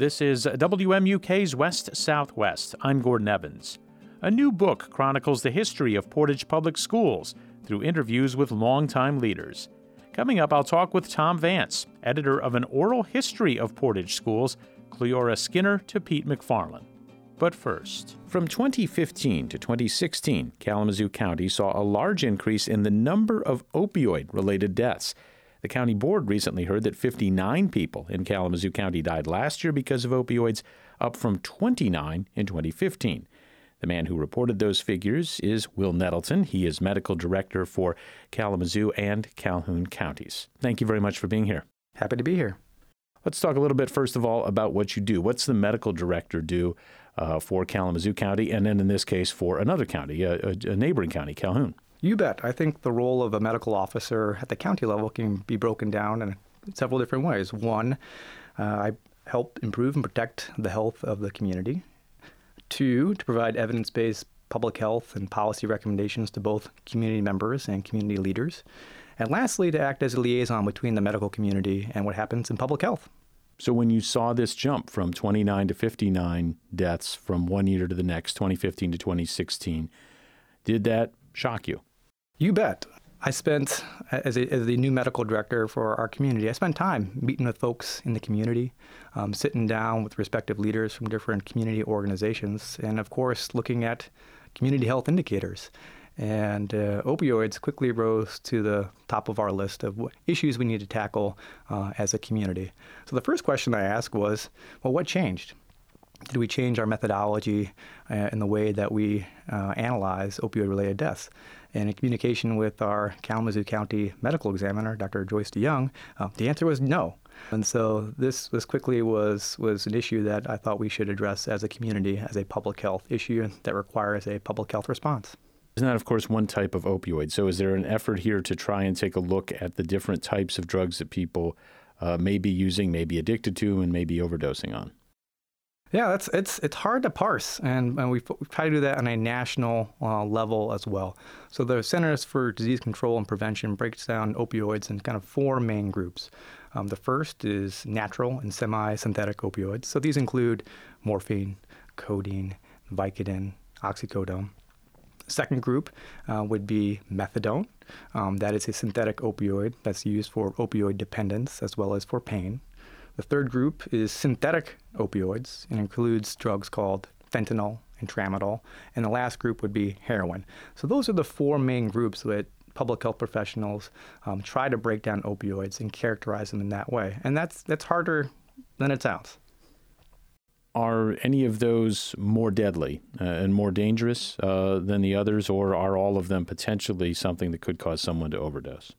This is WMUK's West Southwest. I'm Gordon Evans. A new book chronicles the history of Portage Public Schools through interviews with longtime leaders. Coming up, I'll talk with Tom Vance, editor of an oral history of Portage schools, Cleora Skinner to Pete McFarland. But first, from 2015 to 2016, Kalamazoo County saw a large increase in the number of opioid-related deaths. The county board recently heard that 59 people in Kalamazoo County died last year because of opioids, up from 29 in 2015. The man who reported those figures is Will Nettleton. He is medical director for Kalamazoo and Calhoun counties. Thank you very much for being here. Happy to be here. Let's talk a little bit, first of all, about what you do. What's the medical director do for Kalamazoo County, and then in this case for another county, a neighboring county, Calhoun? You bet. I think the role of a medical officer at the county level can be broken down in several different ways. One, I help improve and protect the health of the community. Two, to provide evidence-based public health and policy recommendations to both community members and community leaders. And lastly, to act as a liaison between the medical community and what happens in public health. So when you saw this jump from 29 to 59 deaths from one year to the next, 2015 to 2016, did that shock you? You bet. I spent, as the new medical director for our community, I spent time meeting with folks in the community, sitting down with respective leaders from different community organizations, and of course, looking at community health indicators. And opioids quickly rose to the top of our list of issues we need to tackle as a community. So the first question I asked was, well, what changed? Did we change our methodology in the way that we analyze opioid-related deaths? And in communication with our Kalamazoo County medical examiner, Dr. Joyce DeYoung, the answer was no. And so this quickly was an issue that I thought we should address as a community, as a public health issue that requires a public health response. Isn't that, of course, one type of opioid? So is there an effort here to try and take a look at the different types of drugs that people may be using, may be addicted to, and may be overdosing on? Yeah, it's hard to parse, and we try to do that on a national level as well. So the Centers for Disease Control and Prevention breaks down opioids in kind of four main groups. The first is natural and semi-synthetic opioids. So these include morphine, codeine, Vicodin, oxycodone. Second group would be methadone. That is a synthetic opioid that's used for opioid dependence as well as for pain. The third group is synthetic opioids and includes drugs called fentanyl and tramadol. And the last group would be heroin. So those are the four main groups that public health professionals try to break down opioids and characterize them in that way. And that's harder than it sounds. Are any of those more deadly and more dangerous than the others, or are all of them potentially something that could cause someone to overdose?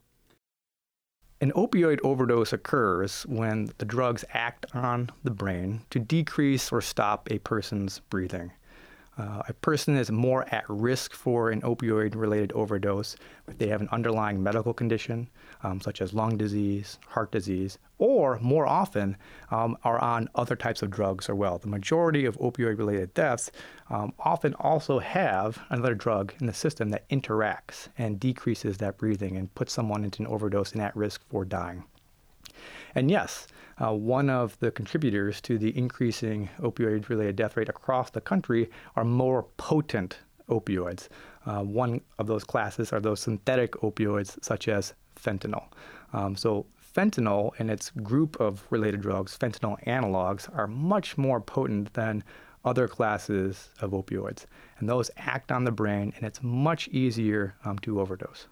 An opioid overdose occurs when the drugs act on the brain to decrease or stop a person's breathing. A person is more at risk for an opioid-related overdose if they have an underlying medical condition, such as lung disease, heart disease, or more often are on other types of drugs as well. The majority of opioid-related deaths often also have another drug in the system that interacts and decreases that breathing and puts someone into an overdose and at risk for dying. And yes, one of the contributors to the increasing opioid-related death rate across the country are more potent opioids. One of those classes are those synthetic opioids, such as fentanyl. So fentanyl and its group of related drugs, fentanyl analogs, are much more potent than other classes of opioids. And those act on the brain, and it's much easier to overdose.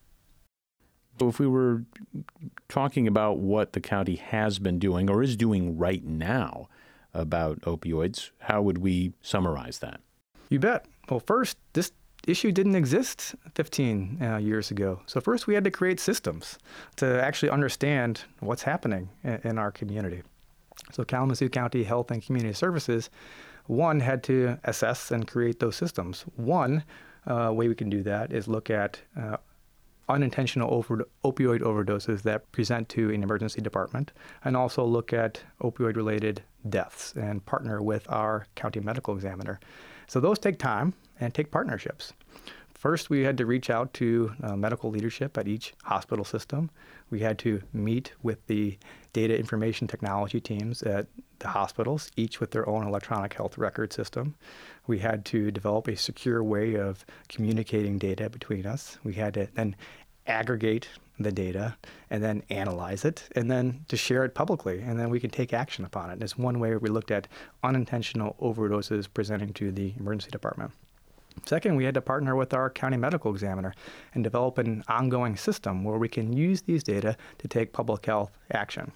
So if we were talking about what the county has been doing or is doing right now about opioids, how would we summarize that? You bet. Well, first, this issue didn't exist 15 years ago. So first, we had to create systems to actually understand what's happening in our community. So Kalamazoo County Health and Community Services, one, had to assess and create those systems. One way we can do that is look at unintentional opioid overdoses that present to an emergency department, and also look at opioid-related deaths and partner with our county medical examiner. So those take time and take partnerships. First, we had to reach out to medical leadership at each hospital system. We had to meet with the data information technology teams at the hospitals, each with their own electronic health record system. We had to develop a secure way of communicating data between us. We had to then aggregate the data and then analyze it and then to share it publicly, and then we can take action upon it. And it's one way where we looked at unintentional overdoses presenting to the emergency department. Second, we had to partner with our county medical examiner and develop an ongoing system where we can use these data to take public health action.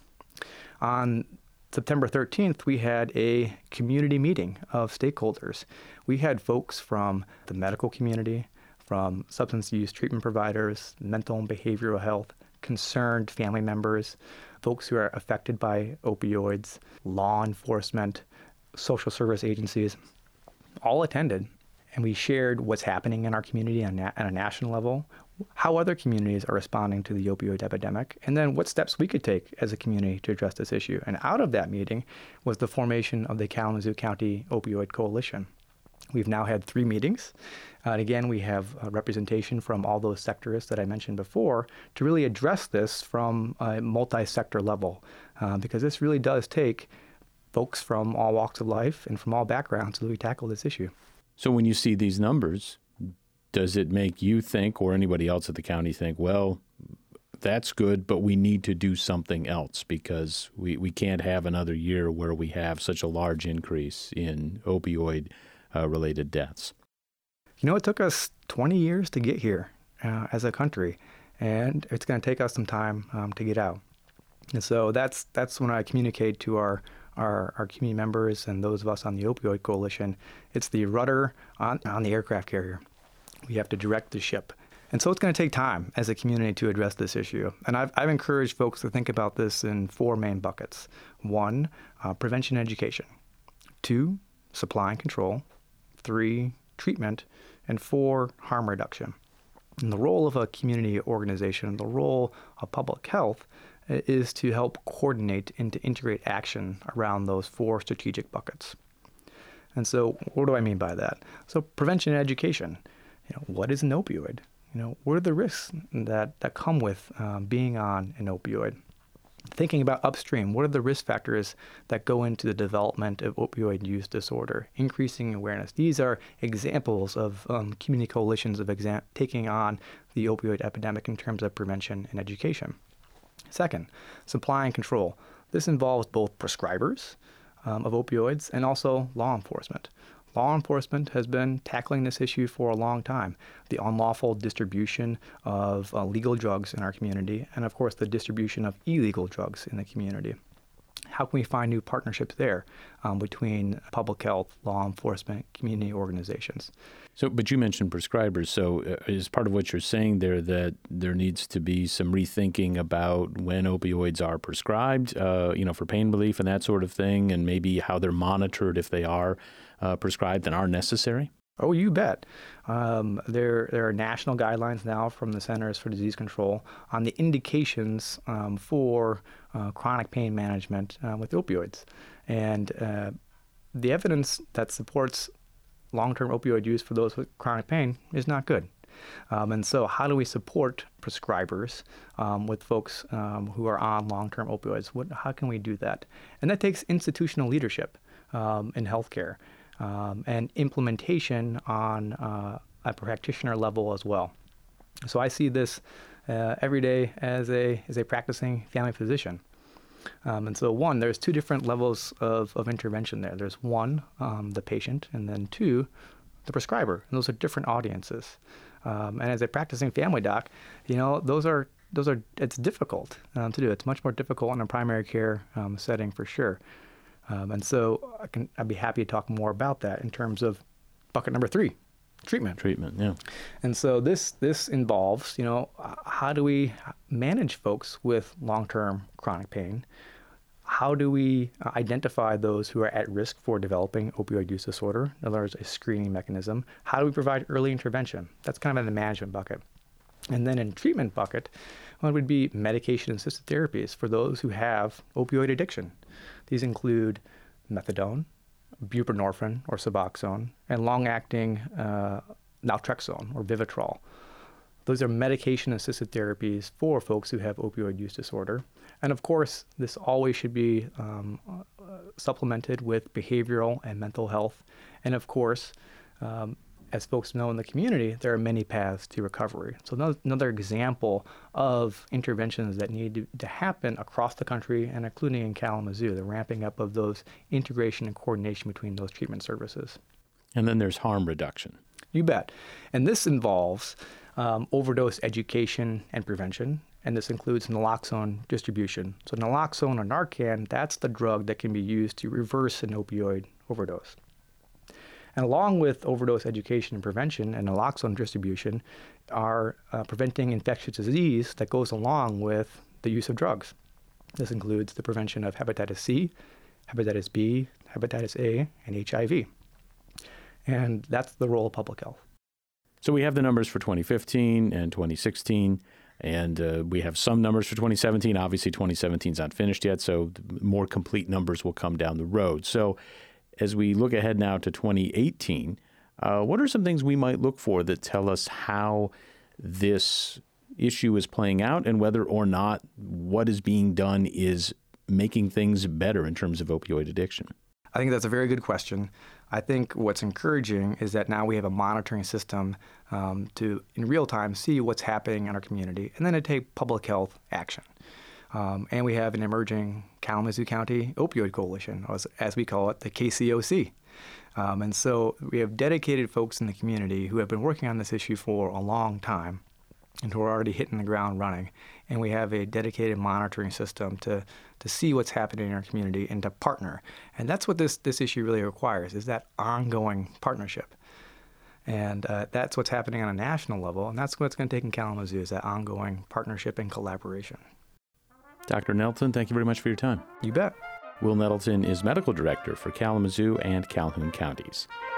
On September 13th, we had a community meeting of stakeholders. We had folks from the medical community, from substance use treatment providers, mental and behavioral health, concerned family members, folks who are affected by opioids, law enforcement, social service agencies, all attended. And we shared what's happening in our community on a national level, how other communities are responding to the opioid epidemic, and then what steps we could take as a community to address this issue. And out of that meeting was the formation of the Kalamazoo County Opioid Coalition. We've now had 3 meetings. And again, we have representation from all those sectors that I mentioned before to really address this from a multi-sector level, because this really does take folks from all walks of life and from all backgrounds to really tackle this issue. So when you see these numbers, does it make you think, or anybody else at the county think, well, that's good, but we need to do something else because we can't have another year where we have such a large increase in opioid-related deaths? You know, it took us 20 years to get here as a country, and it's going to take us some time to get out. And so that's when I communicate to our community members and those of us on the Opioid Coalition. It's the rudder on the aircraft carrier. We have to direct the ship. And so it's going to take time as a community to address this issue. And I've encouraged folks to think about this in 4 main buckets. 1, prevention education. 2, supply and control. 3, treatment. And 4, harm reduction. And the role of a community organization, the role of public health, is to help coordinate and to integrate action around those 4 strategic buckets. And so what do I mean by that? So prevention and education. What is an opioid? What are the risks that come with being on an opioid? Thinking about upstream, what are the risk factors that go into the development of opioid use disorder? Increasing awareness. These are examples of community coalitions of taking on the opioid epidemic in terms of prevention and education. Second, supply and control. This involves both prescribers of opioids and also law enforcement. Law enforcement has been tackling this issue for a long time. The unlawful distribution of legal drugs in our community, and of course the distribution of illegal drugs in the community. How can we find new partnerships there between public health, law enforcement, community organizations? But you mentioned prescribers. So is part of what you're saying there that there needs to be some rethinking about when opioids are prescribed, for pain relief and that sort of thing, and maybe how they're monitored if they are prescribed and are necessary? Oh, you bet. There are national guidelines now from the Centers for Disease Control on the indications for chronic pain management with opioids. And the evidence that supports long-term opioid use for those with chronic pain is not good. And so how do we support prescribers with folks who are on long-term opioids? How can we do that? And that takes institutional leadership in healthcare. And implementation on a practitioner level as well. So I see this every day as a practicing family physician. And so 1, there's 2 different levels of intervention there. There's 1, the patient, and then 2, the prescriber. And those are different audiences. And as a practicing family doc, it's difficult to do. It's much more difficult in a primary care setting for sure. And so I'd be happy to talk more about that in terms of bucket number 3, treatment. Treatment, yeah. And so this involves, how do we manage folks with long-term chronic pain? How do we identify those who are at risk for developing opioid use disorder? In other words, a screening mechanism. How do we provide early intervention? That's kind of in the management bucket. And then in treatment bucket, one would be medication-assisted therapies for those who have opioid addiction. These include methadone, buprenorphine or Suboxone, and long-acting naltrexone or Vivitrol. Those are medication-assisted therapies for folks who have opioid use disorder. And of course, this always should be supplemented with behavioral and mental health. And of course, as folks know in the community, there are many paths to recovery. So another example of interventions that need to happen across the country and including in Kalamazoo, the ramping up of those integration and coordination between those treatment services. And then there's harm reduction. You bet. And this involves overdose education and prevention, and this includes naloxone distribution. So naloxone or Narcan, that's the drug that can be used to reverse an opioid overdose. And along with overdose education and prevention and naloxone distribution are preventing infectious disease that goes along with the use of drugs. This includes the prevention of hepatitis C, hepatitis B, hepatitis A, and HIV. And that's the role of public health. So we have the numbers for 2015 and 2016, and we have some numbers for 2017. Obviously, 2017 is not finished yet, so more complete numbers will come down the road. So as we look ahead now to 2018, what are some things we might look for that tell us how this issue is playing out and whether or not what is being done is making things better in terms of opioid addiction? I think that's a very good question. I think what's encouraging is that now we have a monitoring system to, in real time, see what's happening in our community and then to take public health action. And we have an emerging Kalamazoo County Opioid Coalition, or as we call it, the KCOC. And so we have dedicated folks in the community who have been working on this issue for a long time and who are already hitting the ground running. And we have a dedicated monitoring system to see what's happening in our community and to partner. And that's what this issue really requires, is that ongoing partnership. And that's what's happening on a national level, and that's what's going to take in Kalamazoo, is that ongoing partnership and collaboration. Dr. Nettleton, thank you very much for your time. You bet. Will Nettleton is Medical Director for Kalamazoo and Calhoun counties.